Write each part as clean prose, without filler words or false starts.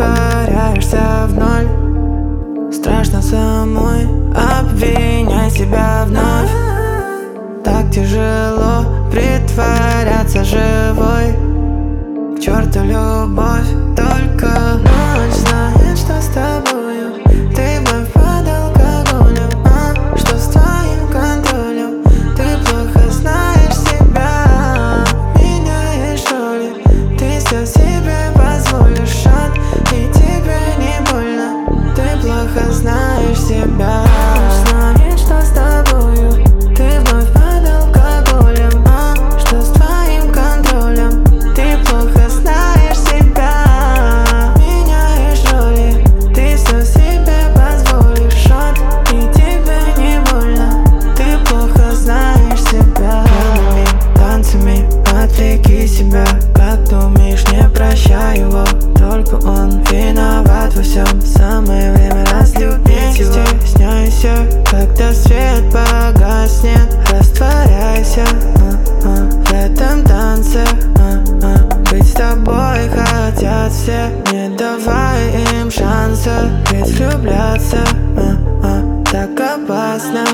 притворяешься в ноль. Страшно самой обвинять себя вновь. Так тяжело притворяться живой. К черту любовь, только ночь знает, что с тобою. Ты вновь под алкоголем, что с твоим контролем? Ты плохо знаешь себя, меняешь роли. Ты все себе позволишь шаг, и тебе не больно. Ты плохо знаешь себя. Ночь знает, что с тобою. Ты вновь под алкоголем, что с твоим контролем? Ты плохо знаешь себя, меняешь роли. Ты все себе позволишь шаг, и тебе не больно. Ты плохо знаешь себя. Пьяными танцами отвлеки себя. Как ты умеешь, не прощай его. Только он виноват во всем. Самое время разлюбить его. Стесняйся, когда свет погаснет. Растворяйся в этом танце. Быть с тобой хотят все. Не давай им шанса, ведь влюбляться так опасно.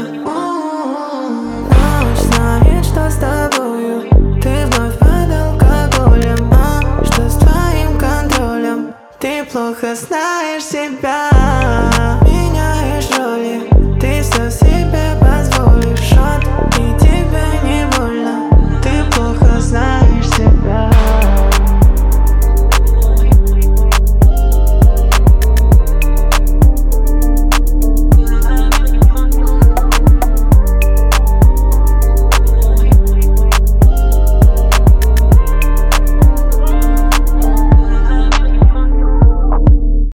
Ночь знает, что с тобою. Ты вновь под алкоголем, что с твоим контролем? Ты плохо знаешь себя.